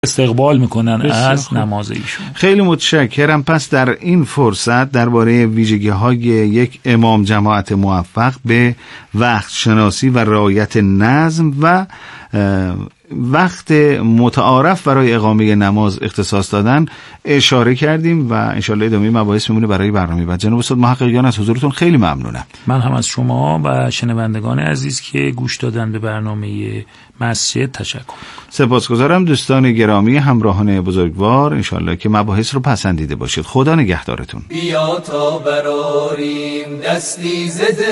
استقبال میکنن از نماز ایشون. خیلی متشکرم. پس در این فرصت درباره ویژگی‌های یک امام جماعت موفق به وقت شناسی و رعایت نظم و وقت متعارف برای اقامه نماز اختصاص دادن اشاره کردیم و انشالله ادامه مباحث میمونه برای برنامه بعد. جناب استاد محققیان از حضورتون خیلی ممنونم. من هم از شما و شنوندگان عزیز که گوش دادن به برنامه مسجد تشکر. سپاسگزارم. دوستان گرامی همراهان بزرگوار، انشالله که مباحث رو پسندیده باشید. خدا نگهدارتون. بیا تا براریم دستی ز دل،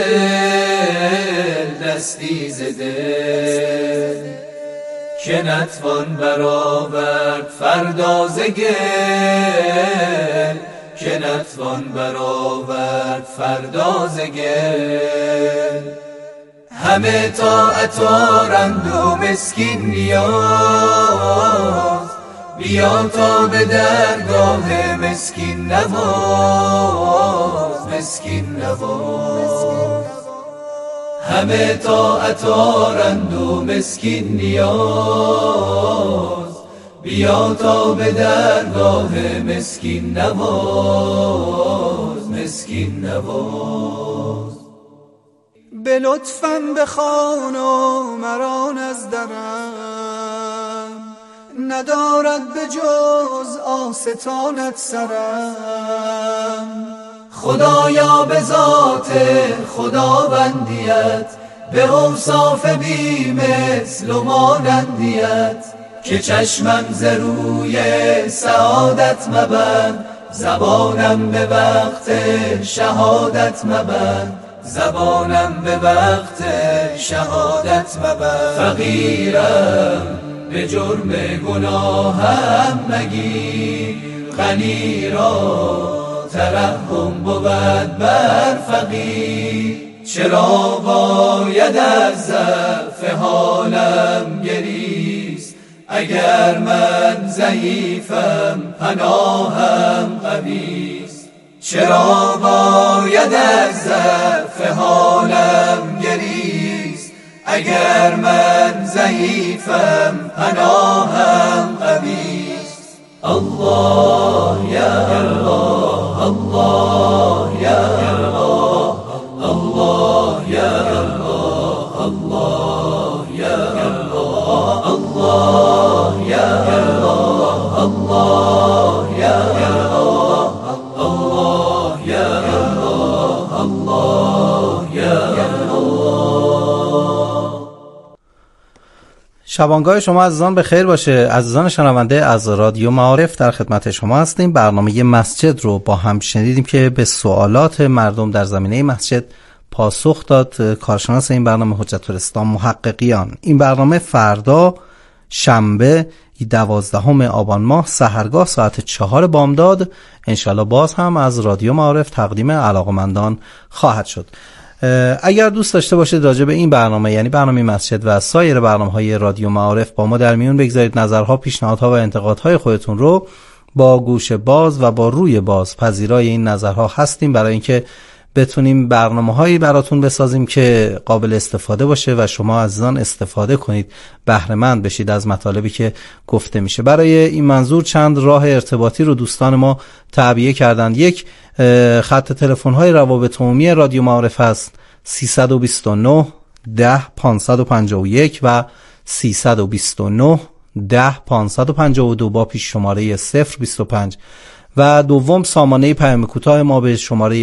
دستی ز دل، که نتوان برآورد فردا ز گل، که نتوان برآورد فردا ز گل. همه طاعت آرند و مسکین نیاز، بیا تا به درگاه مسکین نواز، مسکین نواز. همه طاعت آرند و مسکین نیاز، بیا تا به درگاه مسکین نواز، مسکین نواز. به لطفم بخوان و مران از درم، ندارد به جز آستانت سرم. خدایا به ذات خداوندیت، به اوصاف بی مثل و مانندیت، که چشمم ز روی سعادت مبند، زبانم به وقت شهادت مبند، زبانم به وقت شهادت مبند. فقیرم به جرم گناهم مگیر، غنی را ترحم بود بر فقیر. چرا باید از ضعف حالم گریست، اگر من ضعیفم پناهم قویست. چرا باید از ضعف حالم گریست، اگر من ضعیفم پناهم قویست. الله یا الله، الله یا الله، الله یا الله، الله یا الله، الله یا الله، الله یا الله، الله یا الله، الله یا الله. شبانگاه شما عزیزان به خیر باشه. عزیزان شنونده از رادیو معارف در خدمت شما هستیم. برنامه مسجد رو با هم شنیدیم که به سوالات مردم در زمینه مسجد پاسخ داد کارشناس این برنامه حجت الاسلام محققیان. این برنامه فردا شنبه 12 آبان ماه سحرگاه ساعت 4 بامداد انشالله باز هم از رادیو معارف تقدیم علاقمندان خواهد شد. اگر دوست داشته باشید راجع به این برنامه یعنی برنامه مسجد و سایر برنامه‌های رادیو معارف با ما در میون بگذارید، نظرها، پیشنهادها و انتقادهای خودتون رو با گوش باز و با روی باز پذیرای این نظرها هستیم برای اینکه بتونیم برنامه‌هایی براتون بسازیم که قابل استفاده باشه و شما عزیزان استفاده کنید، بهره مند بشید از مطالبی که گفته میشه. برای این منظور چند راه ارتباطی رو دوستان ما تعبیه کردند. یک، خط تلفن‌های روابط عمومی رادیو معارف است 329 10 551 و 329 10 552 با پیش شماره 025 و دوم سامانه پیام کوتاه ما به شماره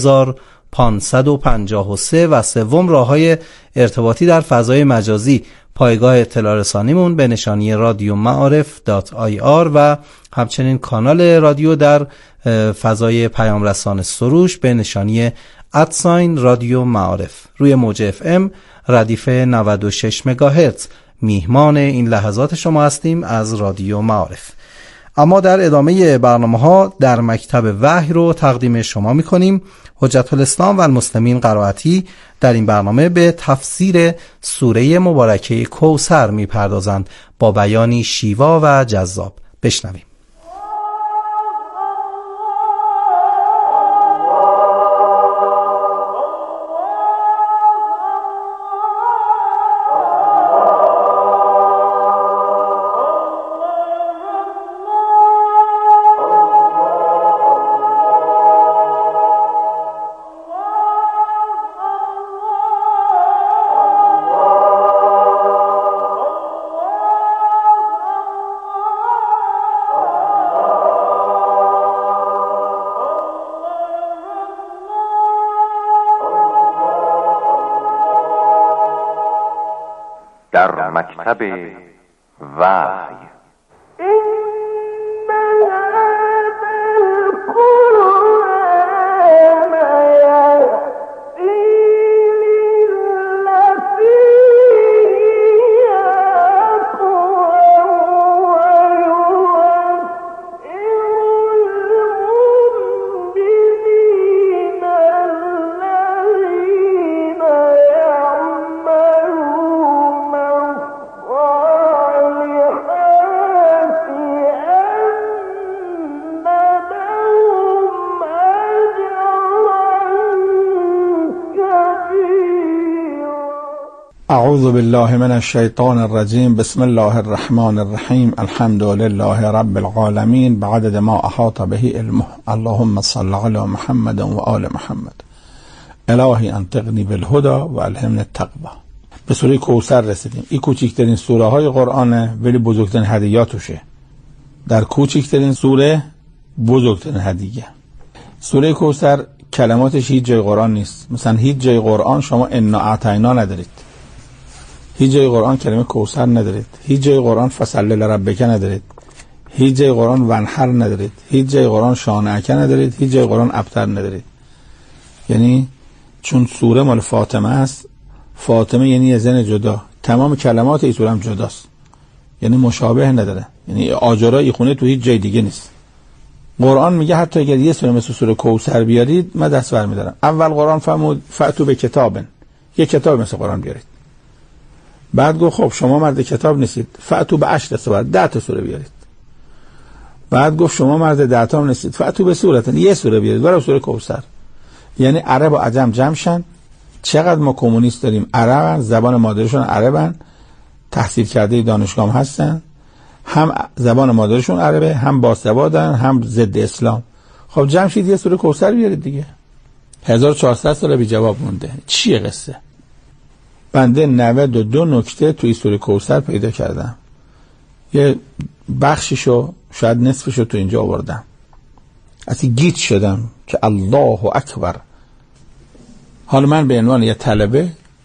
30553 و سوم راههای ارتباطی در فضای مجازی پایگاه اطلاع رسانیمون به نشانی رادیو معارف.ir و همچنین کانال رادیو در فضای پیام رسان سروش به نشانی رادیو معارف روی موج FM ردیف 96 مگاهرتز. میهمان این لحظات شما هستیم از رادیو معارف. اما در ادامه برنامه‌ها در مکتب وحی رو تقدیم شما می‌کنیم. حجت الاسلام و المسلمین قرائتی در این برنامه به تفسیر سوره مبارکه کوثر می‌پردازند با بیانی شیوا و جذاب. بشنویم. مکتب وحی. اعوذ بالله من الشیطان الرجیم. بسم الله الرحمن الرحیم. الحمد لله رب العالمین بعدد ما احاط به علمه. اللهم صل علی محمد و آل محمد. الهی انطقنی بالهدى و الهمنی التقوی. به سوره کوثر رسیدیم. این کوچکترین سوره های قرآنه ولی بزرگترین هدیاتشه. در کوچکترین سوره بزرگترین هدیه. سوره کوثر کلماتش هیچ جای قرآن نیست. مثلا هیچ جای قرآن شما انا اعطینا ندارید. هیچ جای قرآن کلمه کوثر ندارید. هیچ جای قرآن فصل لربک ندارید. هیچ جای قرآن ونحر ندارید. هیچ جای قرآن شانعک ندارید. هیچ جای قرآن ابتر ندارید. یعنی چون سوره مال فاطمه است، فاطمه یعنی یه زن جدا، تمام کلمات این سوره هم جداست، یعنی مشابه نداره. یعنی آجرای خونه تو هیچ جای دیگه نیست. قرآن میگه حتی اگر یه سوره مثل سوره کوثر بیارید من دست برمی‌دارم. اول قرآن فرمود فأتوا بکتابن، یه کتاب مثل قرآن بیارید. بعد گفت خب شما مرد کتاب نیستید، فأتوا بعشر سور، 10 تا سوره بیارید. بعد گفت شما مرد 10 تا نیستید، فأتوا بسورة، یه سوره بیارید، برای سوره کوثر. یعنی عرب و عجم جمع شن. چقدر ما کمونیست داریم، عربن، زبان مادرشون عربن، تحصیل کرده دانشگاه هستن، هم زبان مادرشون عربه، هم باسوادن، هم ضد اسلام. خب جمع شید یه سوره کوثر بیارید دیگه. 1400 سال بی جواب مونده. چیه قصه؟ بنده 92 نکته توی سوره کوثر پیدا کردم. یه بخشیشو شاید نصفشو تو اینجا آوردم. اصلا گیج شدم که الله اکبر. حالا من به عنوان یه طلبه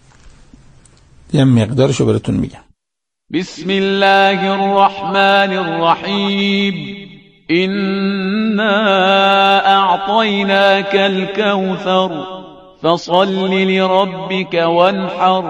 یه مقدارشو براتون میگم. بسم الله الرحمن الرحیم. إنا أعطيناك الكوثر فصل لربك وانحر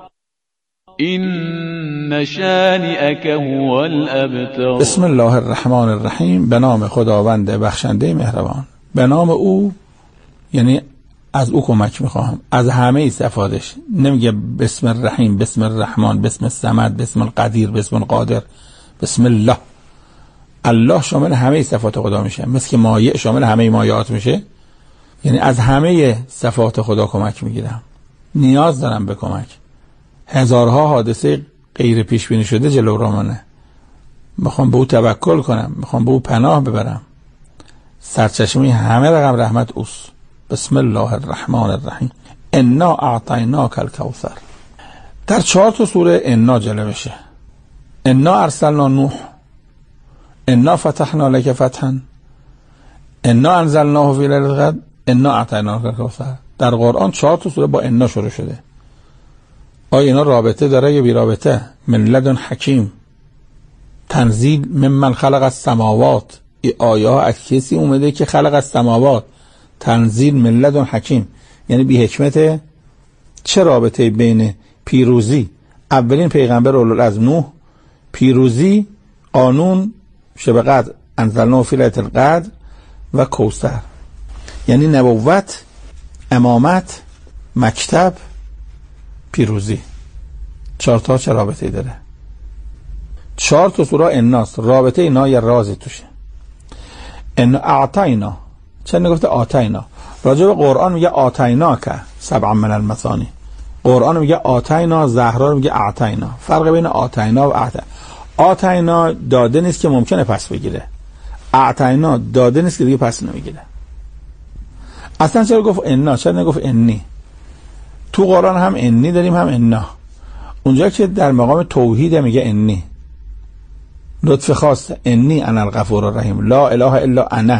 إن شانئك هو الأبتر. بسم الله الرحمن الرحیم. به نام خداوند بخشنده مهربان. به نام او، یعنی از او کمک میخواهم، از همه صفاتش. نمیگه بسم الرحیم، بسم الرحمن، بسم الصمد، بسم القدیر، بسم القادر، بسم الله. الله شامل همه صفات خدا میشه، مثل که مایع شامل همه مایعات میشه. یعنی از همه صفات خدا کمک میگیرم. نیاز دارم به کمک. هزارها حادثه غیر پیش بینی شده جلو رامانه. میخوام به او توکل کنم، میخوام به او پناه ببرم. سرچشمه همه رقم رحمت اوست. بسم الله الرحمن الرحیم. انا اعطیناک الکوثر. در 4 تا سوره انا جلوه بشه. انا ارسلنا نوح، انا فتحنا لك فتحا، انا انزلناه فی لیلة القدر، انا اعطیناک الکوثر. در قرآن 4 تا سوره با انا شروع شده. آیا اینا رابطه داره یا بی رابطه؟ من لدن حکیم، تنزیل ممن خلق السماوات. این آیه ها از کسی اومده که خلق السماوات. تنزیل من لدن حکیم یعنی بی حکمت. چه رابطه بین پیروزی اولین پیغمبر اولوالعزم نوح، پیروزی قانون شب قدر انزلناه فی لیلة القدر و کوثر؟ یعنی نبوت، امامت، مکتب، پیروزی. 4 تا چه رابطه‌ای داره؟ 4 تا سوره اناس رابطه اینا یا رازی توشه. ان اعطینا، چه نگفته آتینا؟ راجع به قرآن میگه آتینا که 7 من المثانی. قرآن میگه آتینا، زهرا رو میگه اعطینا. فرق بین آتینا و اعطینا. آتینا داده نیست که ممکنه پس بگیره. اعطینا داده نیست که دیگه پس نمیگیره. اصلا چرا گفت انا؟ چرا نگفت انی؟ تو قرآن هم انی داریم هم انا. اونجا که در مقام توحید میگه انی، لطف خاص، انی انا الغفور الرحیم، لا اله الا انا.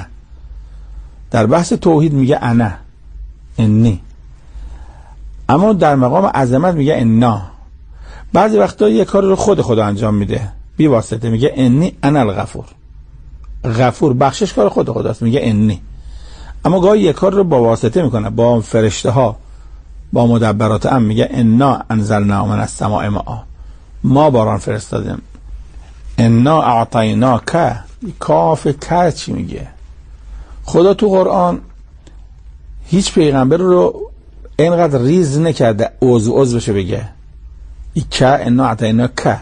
در بحث توحید میگه انا، انی. اما در مقام عظمت میگه انا. بعضی وقتا یه کار رو خدا انجام میده بی واسطه، میگه انی انا الغفور. غفور بخشش کار خداست، میگه انی. اما گاهی یه کار رو با واسطه میکنه، با فرشته ها، با مدبرات امر، میگه انا انزلنا من السماء ماء، ما باران فرستادیم. انا اعطیناک، کاف که چی میگه؟ خدا تو قرآن هیچ پیغمبر رو اینقدر ریز نکرده عضو بشه بگه ای که انا اعطیناک.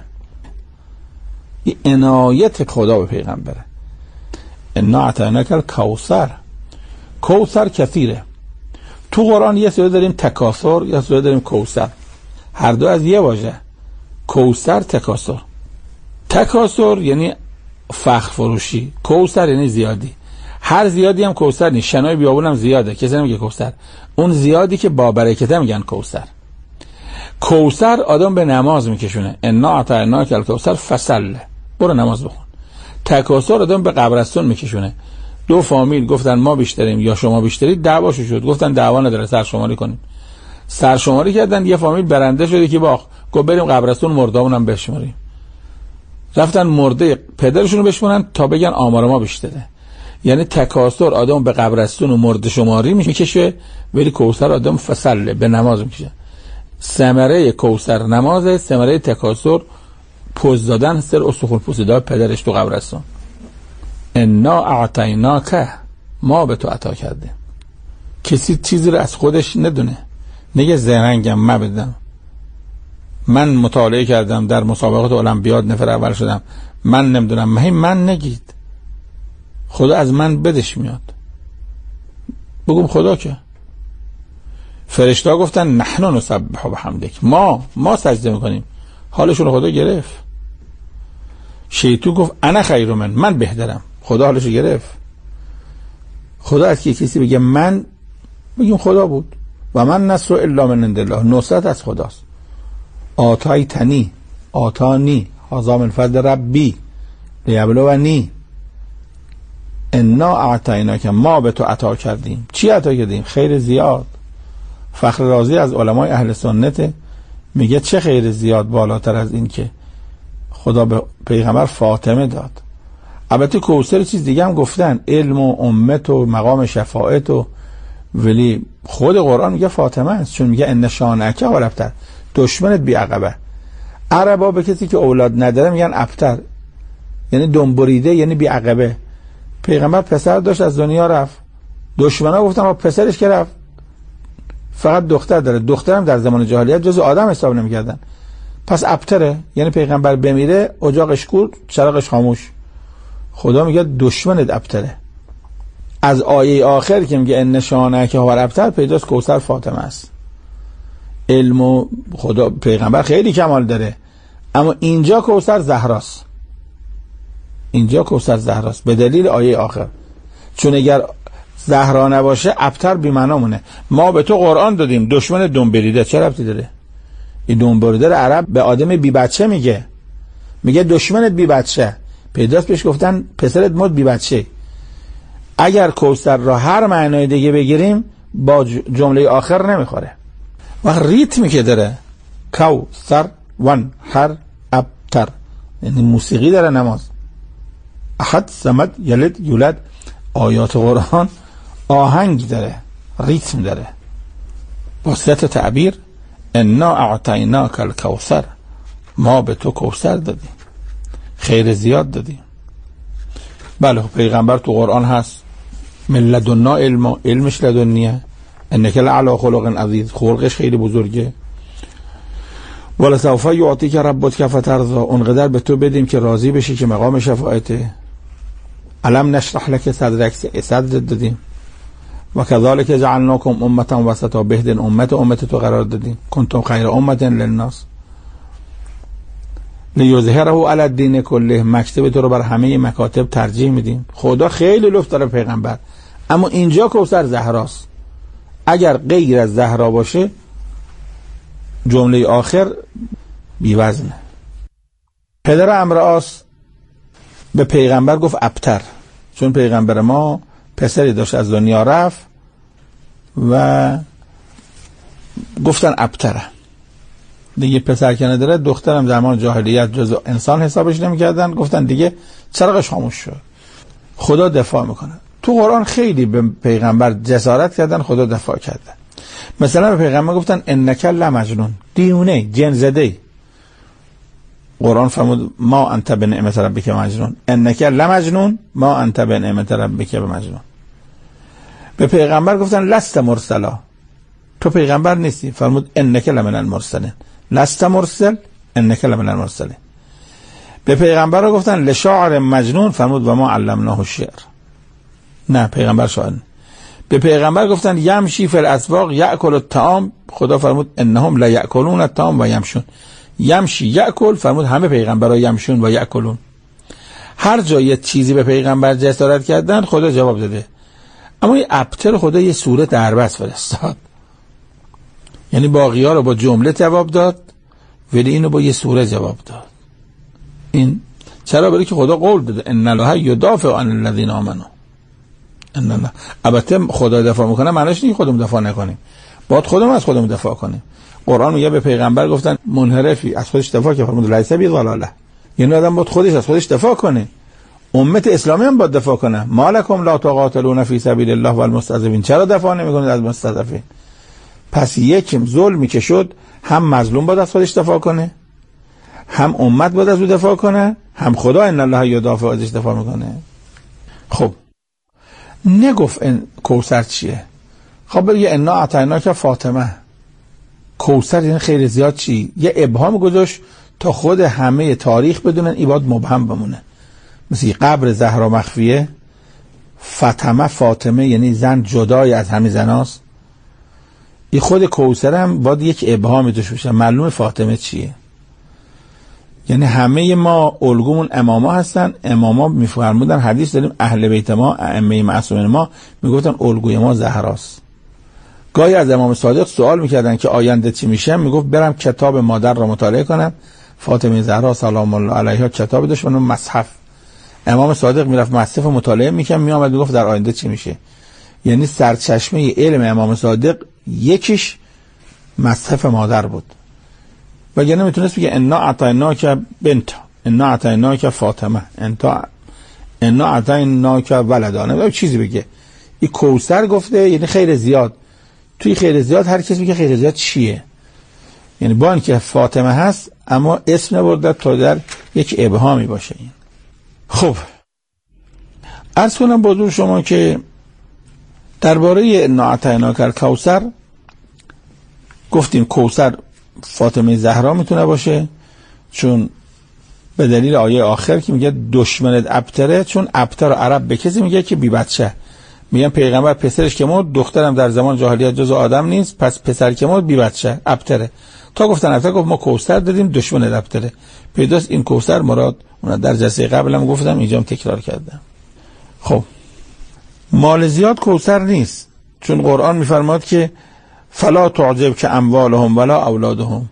این عنایت خدا به پیغمبره. انا اعطیناک الکوثر. کوثر کثیره. تو قرآن یه سوره داریم تکاثر، یه سوره داریم کوثر، هر دو از یه واژه. کوثر تکاثر. تکاثر یعنی فخر فروشی، کوثر یعنی زیادی. هر زیادی هم کوثر نیست. شنای بیابون هم زیاده، کسی نمیگه کوثر. اون زیادی که با برکته میگن کوثر. کوثر آدم به نماز میکشونه. انا اعطیناک الکوثر فصل، برو نماز بخون. تکاثر آدم به قبرستون میکشونه. دو فامیل گفتن ما بیشتریم یا شما بیشترید، دعواشو شد، گفتن دعوا نداره، سرشماری کنیم. سرشماری کردن، یه فامیل برنده شد که باخ، گفت بریم قبرستون مردامونم بشماریم. رفتن مرده پدرشون رو بشمارن تا بگن آمار ما بیشتره. یعنی تکاثر آدم به قبرستون و مرده شماری میکشه، ولی کوثر آدم فصل به نماز میکشه. ثمره کوثر نمازه، ثمره تکاثر پوز دادن سر استخوان پوسیده پدرش تو قبرستون. انا اعطیناک، ما به تو عطا کردیم. کسی چیزی رو از خودش ندونه، نگه زرنگم ما بدم، من مطالعه کردم در مسابقات المپیاد نفر اول شدم، من نمیدونم، من نگید. خدا از من بدش میاد. بگم خدا که فرشتا گفتن نحن نسبح بحمدک، ما سجده میکنیم، حالشون خدا گرفت. شیطان گفت انا خیر من بهترم، خدا حالشو گرفت. خدا از کی کسی بگه من، بگیم خدا بود. و من نصر الا من عند الله، نصرت از خداست. آتانی هذا من فضل ربی لیبلونی. انا اعطیناک، ما به تو عطا کردیم. چی عطا کردیم؟ خیر زیاد. فخر رازی از علمای اهل سنت میگه چه خیر زیاد بالاتر از این که خدا به پیغمبر فاطمه داد. البته کوثر چیز دیگه هم گفتن، علم و امت و مقام شفاعت و، ولی خود قرآن میگه فاطمه است، چون میگه ان شانئک هو الابتر، دشمنت بی عقبه. عربا به کسی که اولاد نداره میگن ابتر، یعنی دنبریده، یعنی بی عقبه. پیغمبر پسر داشت از دنیا رفت، دشمنا گفتن پسرش که رفت فقط دختر داره، دخترم در زمان جاهلیت جز آدم حساب نمی‌کردن، پس ابتره، یعنی پیغمبر بمیره اجاقش کور، چراغش خاموش. خدا میگه دشمنت ابتره. از آیه آخر که میگه ان شانئک هو الابتر پیداست کوثر فاطمه است. علم و خدا پیغمبر خیلی کمال داره، اما اینجا کوثر زهراست. اینجا کوثر زهراست به دلیل آیه آخر، چون اگر زهرا نباشه ابتر بی معنا مونه. ما به تو قرآن دادیم، دشمن دنبریده چه ربطی داره؟ این دنبریده عرب به آدم بی بچه میگه دشمنت بی بچه. پیداست بهش گفتن پسرت مرد بی بچه. اگر کوثر را هر معنای دیگه بگیریم با جمله آخر نمیخوره. و ریتمی که داره، کوثر ون هر ابتر، یعنی موسیقی داره نماز. احد صمد یلد یولد، آیات قرآن آهنگ داره، ریتم داره. با صحت تعبیر انا اعطیناک الکوثر، ما به تو کوثر دادیم، خیر زیاد دادیم. بله پیغمبر تو قرآن هست من لدنا علمش لدنیه، انک لعلی خلق عظیم، خلقش خیلی بزرگه. ولسوف یعطیک ربک فترضی، اونقدر به تو بدیم که راضی بشی که مقام شفاعته. علم نشرح لك صدرک، صدر دادیم. و کذالک جعلناکم امة وسطا، بهترین امت تو قرار دادیم. کنتم خیر امة للناس لیظهره علی الدین کله، مکتب تو رو بر همه مکاتب ترجیح میدیم. خدا خیلی لطف داره پیغمبر، اما اینجا کوثر زهراست. اگر غیر از زهرا باشه جمله آخر بی‌وزنه. پدر امرآس به پیغمبر گفت ابتر، چون پیغمبر ما پسری داشت از دنیا رفت و گفتن ابتره. دیگه پسر که نداره، دخترم زمان جاهلیت جزء انسان حسابش نمی‌کردن، گفتن دیگه چراغش خاموش شد. خدا دفاع میکنه. تو قرآن خیلی به پیغمبر جسارت کردن، خدا دفاع کردن. مثلا به پیغمبر گفتن انک لمجنون، دیونه، جن زده. قرآن فرمود ما انت بنعمت ربک مجنون، انک لمجنون ما انت بنعمت ربک بمجنون. به پیغمبر گفتن لست مرسلا، تو پیغمبر نیستی، فرمود انک لمن المرسلین، لست مرسل انک لمن المرسلین. به پیغمبر رو گفتن لشاعر مجنون، فرمود و ما علمناه الشعر، نه پیغمبر شاعر. به پیغمبر گفتن یمشی فی الاسواق یاکل الطعام، خدا فرمود انهم لا یاکلون الطعام و یمشون. یمشی یاکل، فرمود همه پیغمبرها یمشون و یاکلون. هر جای یه چیزی به پیغمبر جسارت کردن خدا جواب داده. اما این ابتر خدا یه سوره دربست فرستاد، یعنی باقی‌ها رو با جمله جواب داد ولی اینو با یه سوره جواب داد. این چرا؟ برای که خدا قول داده ان الله یدافع عن الذین آمنوا. ان الله، البته خدا دفاع میکنه معنیش نیست خودمون دفاع نکنیم، باید خودمون از خودمون دفاع کنیم. قرآن میگه به پیغمبر گفتن منحرفی، از خودش دفاع که، فرمود لیس بضلاله، یعنی آدم باید خودش از خودش دفاع کنه. امت اسلامی هم باید دفاع کنه. مالکم لا تقاتلون فی سبیل الله والمستضعفین، چرا دفاع نمیکنید از مستضعفین؟ پس یک ظلمی که شد، هم مظلوم باید از خودش دفاع کنه، هم امت باید از او دفاع کنه، هم خدا ان الله یدافع ازش دفاع میکنه. خب نگفت این کوثر چیه؟ خب بگه انا اعطیناک فاطمه، کوثر یعنی خیلی زیاد چی؟ یه ابهام گذاشت تا خود همه تاریخ بدونن، این باید مبهم بمونه. مثل قبر زهرا مخفیه، فاطمه یعنی زن جدای از همه زناست. این خود کوثر هم باید یک ابهامی توش بشه، معلوم فاطمه چیه. یعنی همه ما الگومون اماما هستن. اماما میفرمودن، حدیث داریم اهل بیت ما، ائمه معصومین ما میگفتن الگوی ما زهراست. گاهی از امام صادق سوال میکردن که آینده چی میشه، میگفت برم کتاب مادر را مطالعه کنم. فاطمه زهرا سلام الله علیها کتاب داشت اون مصحف. امام صادق میرفت مصحف مطالعه میکرد، میآمد میگفت در آینده چی میشه. یعنی سرچشمه علم امام صادق یکیش مصحف مادر بود. وگرنه میتونست بگه انا اعطیناک بنت، انا اعطیناک فاطمه، انا اعطیناک ولدانه، چیزی بگه. این کوثر گفته یعنی خیر زیاد. توی خیر زیاد هر کسی میگه خیر زیاد چیه، یعنی با اینکه فاطمه هست اما اسم نبرده تا در یک ابهامی باشه. این خب عرض کنم با شما که درباره انا اعطیناک الکوثر گفتیم کوثر فاطمه زهرا میتونه باشه، چون به دلیل آیه آخر که میگه دشمنت ابتره، چون ابتر عرب به کسی میگه که بی بچه، میگن پیغمبر پسرش که مرد، دخترم در زمان جاهلیت جزء آدم نیست، پس پسر که مرد بی بچه ابتره. تا گفتن ابتر، گفت ما کوثر دادیم دشمنت ابتره. پیداست این کوثر مراد اون در جلسه قبلم گفتم، اینجام تکرار کردم. خب مال زیاد کوثر نیست، چون قرآن میفرماد که فلا تعجب که اموالهم ولا اولادهم.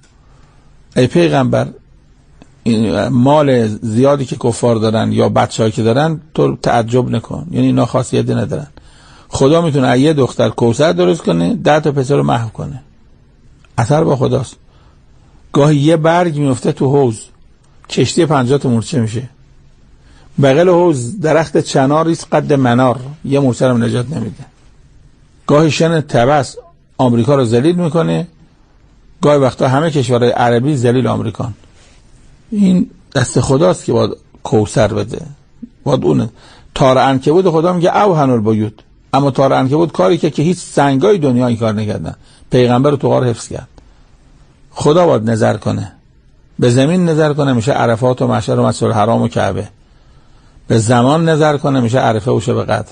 ای پیغمبر این مال زیادی که کفار دارن یا بچه‌ای که دارن تو تعجب نکن، یعنی اینا خاصیتی ندارن. خدا میتونه یه دختر کوثر درست کنه، 10 تا پسر رو محو کنه. اثر با خداست. گاهی یه برگ میفته تو حوض، کشتی 50 تا مورچه میشه. بغل حوض درخت چنار ریز قد منار، یه مورچه رو نجات نمیده. گاهی شن تبس آمریکا رو ذلیل میکنه، گاهی وقتا همه کشورهای عربی ذلیل آمریکان. این دست خداست که باید کوثر بده. باید اون تار عنکبوت خدا میگه اوهن البیوت، اما تار عنکبوت کاری که هیچ سنگای دنیا این کار نکردن. پیغمبر رو تو غار حفظ کرد. خدا باید نظر کنه، به زمین نظر کنه میشه عرفات و محشر و مسجد الحرام و کعبه. به زمان نظر کنه میشه عرفه و شب قدر.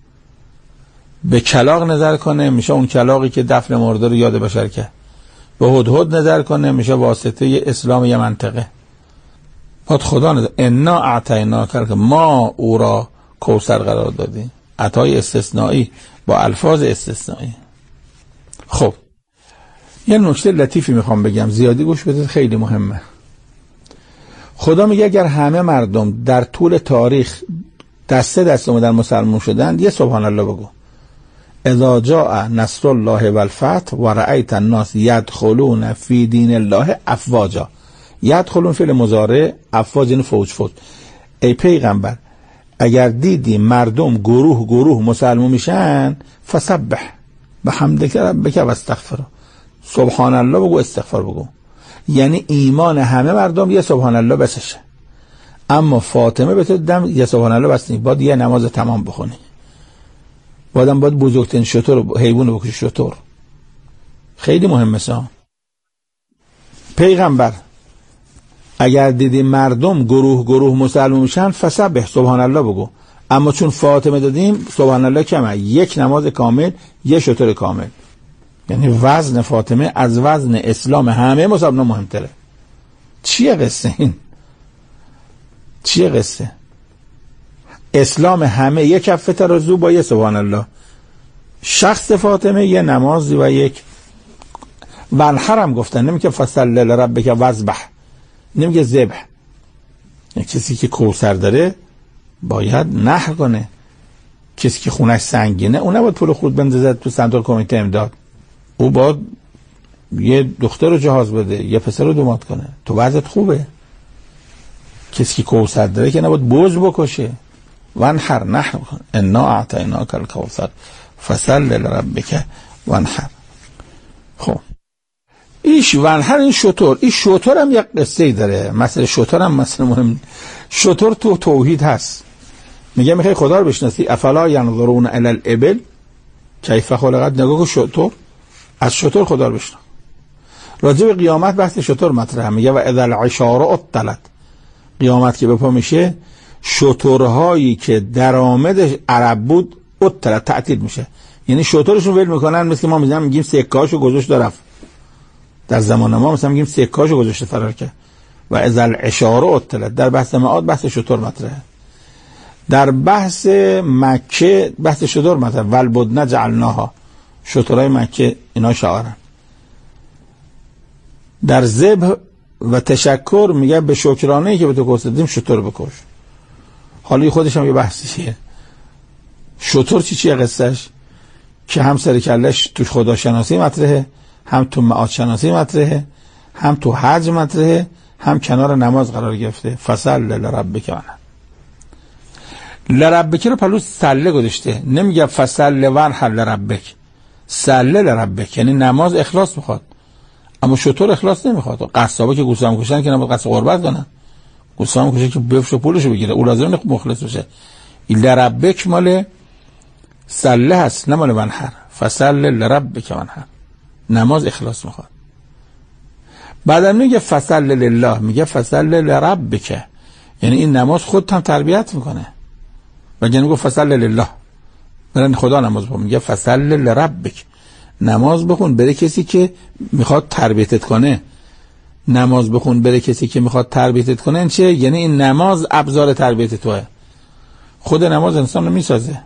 به کلاغ نظر کنه میشه اون کلاغی که دفن مرده رو یاد بشر کرد. به هدهد نظر کنه میشه واسطه اسلام یه منطقه. باید خدا نظر. انا اعطیناک، ما او را کوثر قرار دادیم. عطای استثنایی با الفاظ استثنایی. خب یه نکته لطیفی میخوام بگم، زیادی گوش بدید، خیلی مهمه. خدا میگه اگر همه مردم در طول تاریخ دسته اومدن مسلمان شدن، یه سبحان الله بگو. اذا جاء نصر الله والفتح و رأیت الناس یدخلون فی دین الله افواجا. یدخلون فعل مضارع، افواج یعنی فوج فوج. ای پیغمبر اگر دیدی مردم گروه گروه مسلمان میشن فسبح بحمدک ربک و استغفر، سبحان الله بگو، استغفار بگو. یعنی ایمان همه مردم یه سبحان الله بسشه، اما فاطمه به تو دم یه سبحان الله بس نیست، باید یه نماز تمام بخونی، باید بزرگترین شتر حیوان بکشی، شتر. خیلی مهمه سا. پیغمبر اگر دیدی مردم گروه گروه مسلمان میشن فسبح، سبحان الله بگو. اما چون فاطمه دادیم سبحان الله کمه، یک نماز کامل، یه شتر کامل. یعنی وزن فاطمه از وزن اسلام همه مسلمان مهمتره. چیه قصه این؟ چیه قصه؟ اسلام همه یک کفه ترازو با یه سبحان الله، شخص فاطمه یه نمازی و یک ونحرم گفتن، نمیگه فصل لربک وذبح، نمیگه ذبح. کسی که کوثر داره باید نحر کنه، کسی که خونش سنگینه اون نباید پول خود بندازه تو صندوق کمیته امداد، او باید یه دختر رو جهاز بده، یه پسر رو دومات کنه. تو وضعت خوبه. کسی که کوثر داره که نباید بوز بکشه. وانحر، نحر کن. انا اعطیناک الکوثر فصل لربک وانحر. خب ایش وانحر، این شتر، این شتر هم یک قصه داره. مثلا شتر هم مثلا مهم، شتر تو توحید هست. میگه میخوای خدا رو بشناسی، افلا ینظرون الی الابل کیف خلقت، نگاه که شتر، از شتر خدا رو بشناس. راجع به قیامت بحث شتر مطرحه. میگه و اذا العشار اطلت، قیامت که بپا میشه شترهایی که درآمدش عرب بود اطلت، تعطیل میشه. یعنی شترشون ول میکنن، مثل ما میگیم سکه‌اشو گذاشت رفت. در زمان ما مثلا میگیم سکه‌اشو گذاشته فرار کرد. و اذا العشار اطلت، در بحث معاد بحث شتر مطرحه. در بحث مکه بحث شتر مطرحه. والبدن جعلناها، شترهای مکه اینا شعارن. در ذبح و تشکر میگه به شکرانه‌ای که به تو گفتیم شتر بکش. حالا خودش هم یه بحثیه. شتر چیه قصهش؟ که هم سر کلش تو خداشناسی مطرحه، هم تو معاد شناسی مطرحه، هم تو حج مطرحه، هم کنار نماز قرار گرفته. فصل لربک وانحر. لربک رو پلو سله گذاشته، نمیگه فصل وانحر لربک. سله لربک یعنی نماز اخلاص میخواد، اما شتر اخلاص نمیخواد. قصابا که گوسفند کشن که نباید قصد قربت کنن، گوسفند کشه که بفش پولشو بگیره، او لازم نیست مخلص بشه. لربک مال سله هست، نه مال وانحر. فصل لربک وانحر، نماز اخلاص میخواد. بعدم میگه فصل لله، میگه فصل لربک، یعنی این نماز خود هم تربیت میکنه. وگرنه میگه فصل لله، برن خدا نماز بخون. میگه فصل لربک، نماز بخون برای کسی که میخواد تربیتت کنه. نماز بخون برای کسی که میخواد تربیتت کنه. این چه؟ یعنی این نماز ابزار تربیت توه. خود نماز انسان رو میسازه.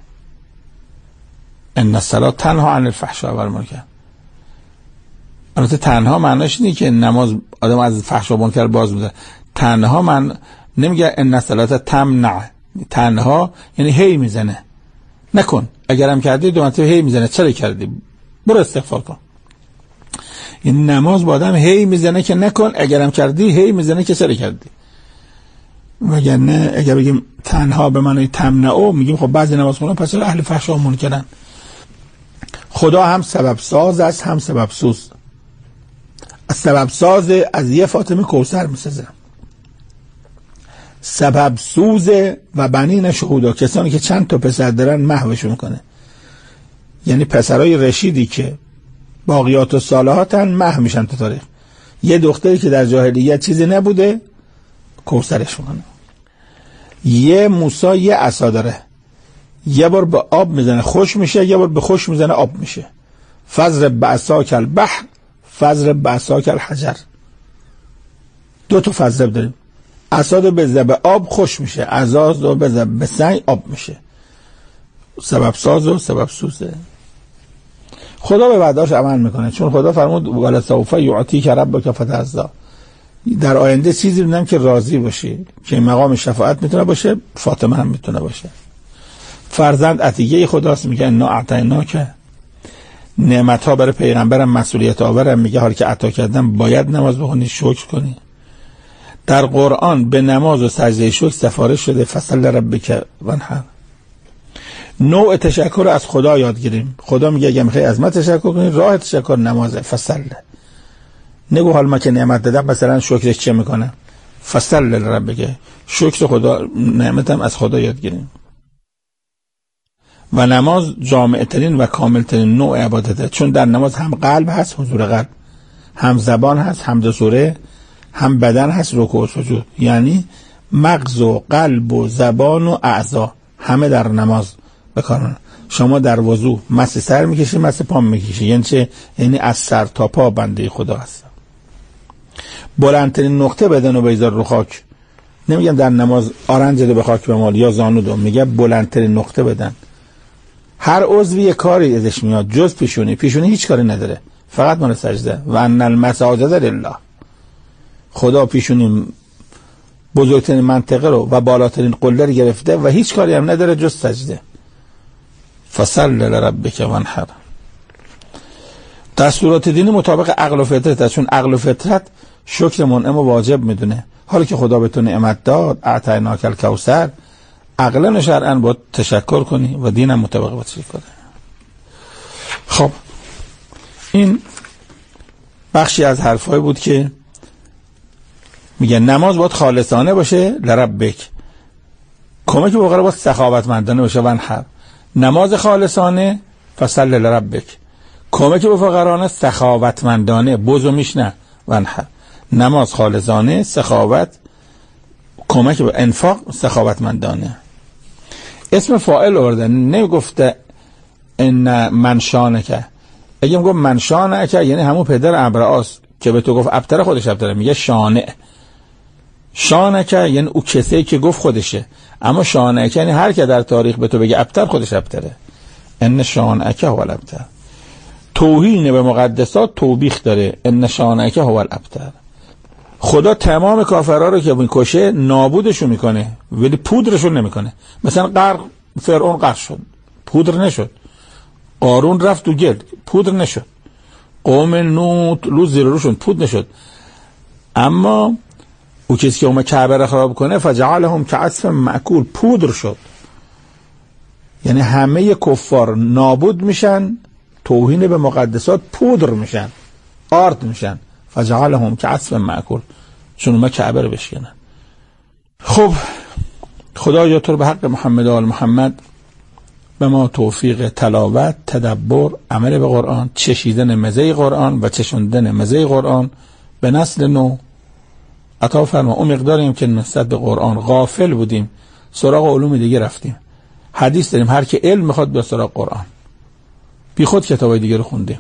ان الصلاة تنها عن الفحشاء والمنکر. البته تنها معناش اینه که نماز آدم از فحشا و منکر باز می‌داره. تنها من نمیگه ان الصلاة تمنع، تنها یعنی هی میزنه. نکن، اگرم کردی دو مرتبه هی میزنه، چرا کردی؟ برو استغفار کن. این نماز با آدم هی میزنه که نکن، اگرم کردی هی میزنه که چرا کردی. وگرنه اگر بگیم تنها به معنی تمنعو، میگیم خب بعضی نماز خونن پس اهل فحشا و منکرن. خدا هم سبب ساز است هم سبب سوز. از سبب ساز از یه فاطمه کوثر میسازه، سبب سوز و بنین شهودا، کسانی که چند تا پسر دارن محوشون کنه. یعنی پسرای رشیدی که باقیات و صالحاتن محو میشن تو تاریخ. یه دختری که در جاهلیت چیزی نبوده کوثرش کنه. یه موسی یه عصا داره، یه بار به آب میزنه خوش میشه، یه بار به خوش میزنه آب میشه. فضرب بعصاک البحر فضرب بعصاک الحجر. دو تا فضرب داریم. عصا رو بزنه به آب خوش میشه، عصا رو بزنه به سنگ آب میشه. سبب ساز و سبب سوزه. خدا به وعده‌اش عمل میکنه، چون خدا فرمود ولا سوف یعطیک ربک فترضی. در آینده چیزی میدم که راضی باشی، که مقام شفاعت میتونه باشه، فاطمه هم میتونه باشه. فرزند عطیه خداست. میگه انا اعطیناک نعمت‌ها برای پیغمبرم مسئولیت آورم، میگه حالا که عطا کردم باید نماز بخونی، شکر کنی. در قرآن به نماز و سجده شکر سفارش شده، فصل لربک وانحر. نوع تشکر رو از خدا یاد گیریم. خدا میگه اگه میخوای از من تشکر کنی، راه تشکر نمازه. فصل نگو حال ما که نعمت دادم مثلا شکرش چه میکنه. فصل لربک، شکر خدا، نعمتم از خدا یاد گیریم. و نماز جامع ترین و کامل ترین نوع عبادته، چون در نماز هم قلب هست، حضور قلب، هم زبان هست، حمد و سوره، هم بدن هست، رکوع و سجود. یعنی مغز و قلب و زبان و اعضا همه در نماز بکارن. شما در وضو مس سر میکشی، مس پا میکشی، یعنی چه؟ یعنی از سر تا پا بنده خدا هست. بلندترین نقطه بدن رو بذار رو خاک. نمیگم در نماز آرنج رو به خاک بمال یا زانو دو، میگه بلندترین نقطه بدن. هر عضوی کاری ازش میاد جز پیشونی. پیشونی هیچ کاری نداره، فقط مال سجده. و ان المساجد لله، خدا پیشونی بزرگترین منطقه رو و بالاترین قله رو گرفته و هیچ کاری هم نداره جز سجده. فصل لربک وانحر. دستورات دینی مطابق عقل و فطرت، چون عقل و فطرت شکر منعم و واجب میدونه. حالا که خدا به تو نعمت داد، اعطیناک الکوثر، عقلا و شرعا باید تشکر کنی و دینم مطابق باید تشکر کنی. خب این بخشی از حرفای بود که میگه نماز باید خالصانه باشه، لربک، کمک به فقرا باید سخاوتمندانه باشه، وانحر. نماز خالصانه، فصل لربک، کمک به فقرانه، سخاوتمندانه، بزومیش نه، وانحر. نماز خالصانه، سخاوت، کمک به انفاق، سخاوتمندانه. اسم فاعل آورده، نگفته ان من شانکه. اگه میگم من شانکه یعنی همون پدر ابرهاست که به تو گفت ابتر، خودش ابتره، میگه شانع. شانکه یعنی او کسی که گفت خودشه، اما شانکه یعنی هر که در تاریخ به تو بگه ابتر، خودش ابتره. ان شانکه هو الابتر. توهین به مقدسات توبیخ داره، ان شانکه هو الابتر. خدا تمام کافرها رو که میکشه نابودشون میکنه ولی پودرشون نمیکنه. مثلا غرق، فرعون غرق شد، پودر نشد. قارون رفت تو گل، پودر نشد. قوم لوط زیر روشون، پودر نشد. اما او کسی که اومد کعبه را خراب کنه، فجعلهم کعصف مأکول، پودر شد. یعنی همه کفار نابود میشن، توهین به مقدسات پودر میشن، آرد میشن. فجعلهم کعصف مأکول، چون اومد کعبه رو بشکنن. خب خدایا تو رو به حق محمد و آل محمد به ما توفیق تلاوت، تدبر، عمل به قرآن، چشیدن مزه قرآن و چشوندن مزه قرآن به نسل نو عطا فرما. اون مقداریم که نسبت به قرآن غافل بودیم، سراغ علوم دیگه رفتیم. حدیث داریم هر که علم میخواد به سراغ قرآن، بی خود کتابای دیگه رو خوندیم.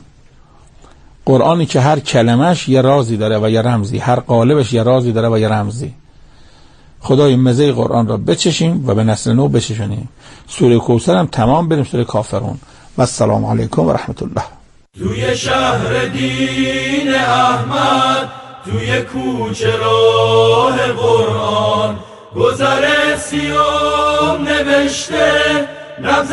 قرآنی که هر کلمش یه رازی داره و یه رمزی، هر قالبش یه رازی داره و یه رمزی. خدای مزه قرآن را بچشیم و به نسل نو بچشونیم. سوره کوثر هم تمام بریم، سوره کافرون. و السلام علیکم و رحمت الله. توی شهر دین احمد، توی کوچه راه قرآن، گذر سیام نوشته رمز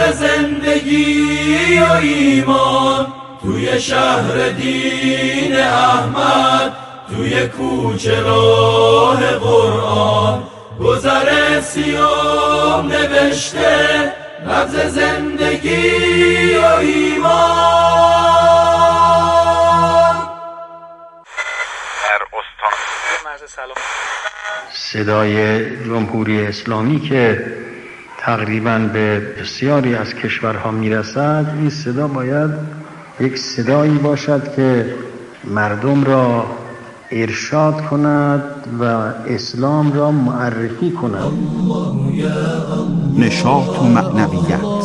زندگی و ایمان. توی شهر دین احمد، توی کوچه راه قرآن، گذر سیام نوشته رمز زندگی و ایمان. صدای جمهوری اسلامی که تقریباً به بسیاری از کشورها میرسد، این صدا باید یک صدایی باشد که مردم را ارشاد کند و اسلام را معرفی کند. نشاط و معنویت،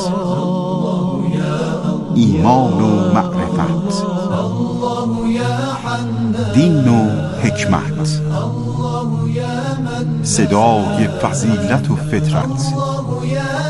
ایمان و معرفت، دین و حکمت، صدای فضیلت و فطرت.